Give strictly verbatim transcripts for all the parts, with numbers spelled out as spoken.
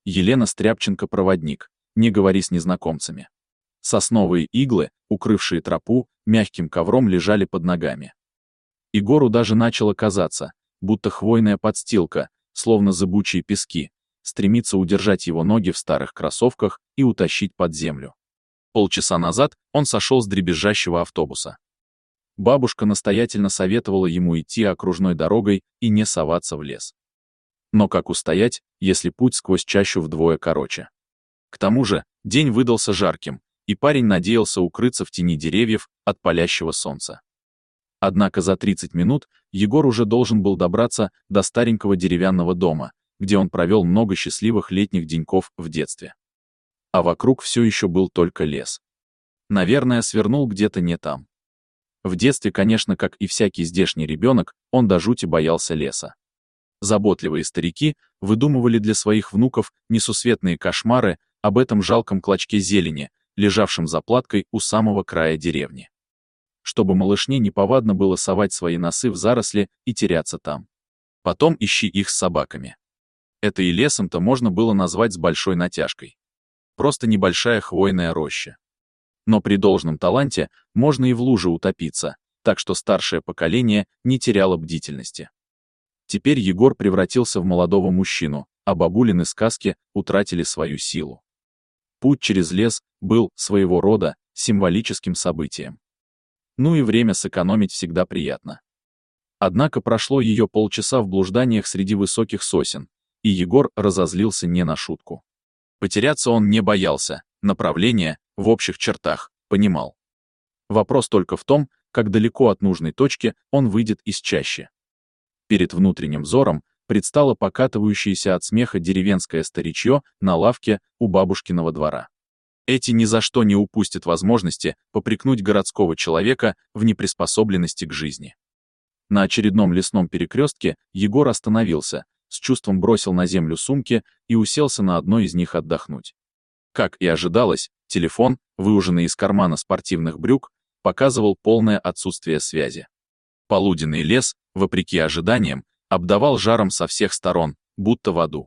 Елена Стряпченко-проводник, не говори с незнакомцами. Сосновые иглы, укрывшие тропу, мягким ковром лежали под ногами. Егору даже начало казаться, будто хвойная подстилка, словно зыбучие пески, стремится удержать его ноги в старых кроссовках и утащить под землю. Полчаса назад он сошел с дребезжащего автобуса. Бабушка настоятельно советовала ему идти окружной дорогой и не соваться в лес. Но как устоять, если путь сквозь чащу вдвое короче? К тому же, день выдался жарким, и парень надеялся укрыться в тени деревьев от палящего солнца. Однако за тридцать минут Егор уже должен был добраться до старенького деревянного дома, где он провел много счастливых летних деньков в детстве. А вокруг все еще был только лес. Наверное, свернул где-то не там. В детстве, конечно, как и всякий здешний ребенок, он до жути боялся леса. Заботливые старики выдумывали для своих внуков несусветные кошмары об этом жалком клочке зелени, лежавшем заплаткой у самого края деревни. Чтобы малышне неповадно было совать свои носы в заросли и теряться там. Потом ищи их с собаками. Это и лесом-то можно было назвать с большой натяжкой. Просто небольшая хвойная роща. Но при должном таланте можно и в луже утопиться, так что старшее поколение не теряло бдительности. Теперь Егор превратился в молодого мужчину, а бабулины сказки утратили свою силу. Путь через лес был, своего рода, символическим событием. Ну и время сэкономить всегда приятно. Однако прошло ее полчаса в блужданиях среди высоких сосен, и Егор разозлился не на шутку. Потеряться он не боялся, направление, в общих чертах, понимал. Вопрос только в том, как далеко от нужной точки он выйдет из чащи. Перед внутренним взором предстало покатывающееся от смеха деревенское старичье на лавке у бабушкиного двора. Эти ни за что не упустят возможности попрекнуть городского человека в неприспособленности к жизни. На очередном лесном перекрестке Егор остановился, с чувством бросил на землю сумки и уселся на одной из них отдохнуть. Как и ожидалось, телефон, выуженный из кармана спортивных брюк, показывал полное отсутствие связи. Полуденный лес, вопреки ожиданиям, обдавал жаром со всех сторон, будто в аду.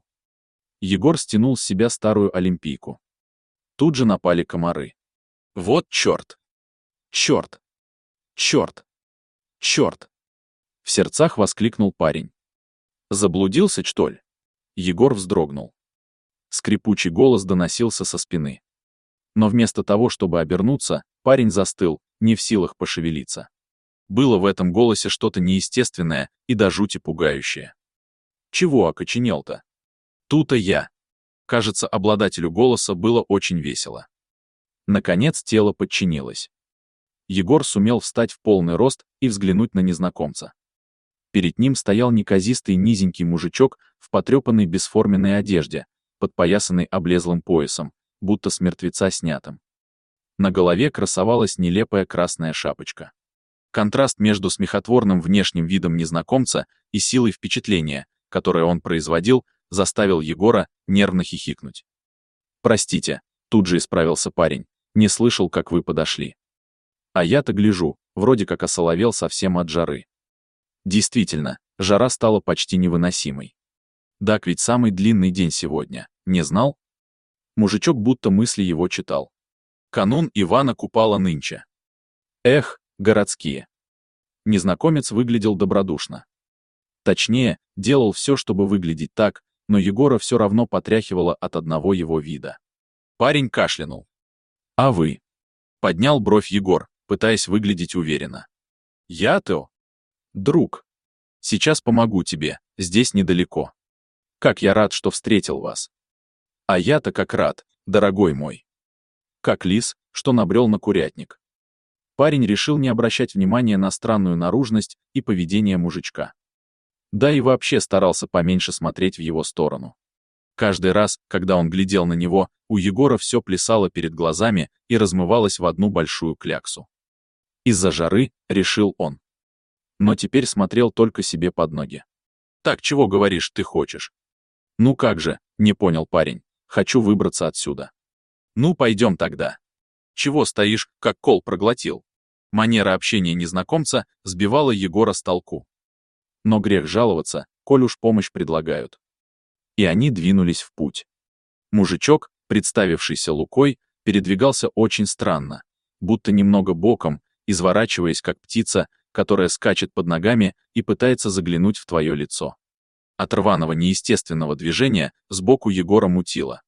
Егор стянул с себя старую олимпийку. Тут же напали комары. Вот черт! Черт! Черт! Черт! В сердцах воскликнул парень. Заблудился, что ли? Егор вздрогнул. Скрипучий голос доносился со спины. Но вместо того, чтобы обернуться, парень застыл, не в силах пошевелиться. Было в этом голосе что-то неестественное и до жути пугающее. Чего окоченел-то? Тут-то я. Кажется, обладателю голоса было очень весело. Наконец тело подчинилось. Егор сумел встать в полный рост и взглянуть на незнакомца. Перед ним стоял неказистый низенький мужичок в потрепанной бесформенной одежде, подпоясанной облезлым поясом, будто с мертвеца снятым. На голове красовалась нелепая красная шапочка. Контраст между смехотворным внешним видом незнакомца и силой впечатления, которое он производил, заставил Егора нервно хихикнуть. «Простите», — тут же исправился парень, — «не слышал, как вы подошли. А я-то гляжу, вроде как осоловел совсем от жары». Действительно, жара стала почти невыносимой. Так ведь самый длинный день сегодня, не знал? Мужичок будто мысли его читал. Канун Ивана Купала нынче. Эх, городские. Незнакомец выглядел добродушно. Точнее, делал все, чтобы выглядеть так, но Егора все равно потряхивало от одного его вида. Парень кашлянул. «А вы?» — поднял бровь Егор, пытаясь выглядеть уверенно. «Я-то? Друг. Сейчас помогу тебе, здесь недалеко. Как я рад, что встретил вас. А я-то как рад, дорогой мой. Как лис, что набрел на курятник». Парень решил не обращать внимания на странную наружность и поведение мужичка. Да и вообще старался поменьше смотреть в его сторону. Каждый раз, когда он глядел на него, у Егора все плясало перед глазами и размывалось в одну большую кляксу. Из-за жары, решил он. Но теперь смотрел только себе под ноги. «Так чего говоришь, ты хочешь?» «Ну как же», — не понял парень, — «хочу выбраться отсюда». «Ну пойдем тогда. Чего стоишь, как кол проглотил?» Манера общения незнакомца сбивала Егора с толку. Но грех жаловаться, коль уж помощь предлагают. И они двинулись в путь. Мужичок, представившийся Лукой, передвигался очень странно, будто немного боком, изворачиваясь как птица, которая скачет под ногами и пытается заглянуть в твое лицо. От рваного неестественного движения сбоку Егора мутило.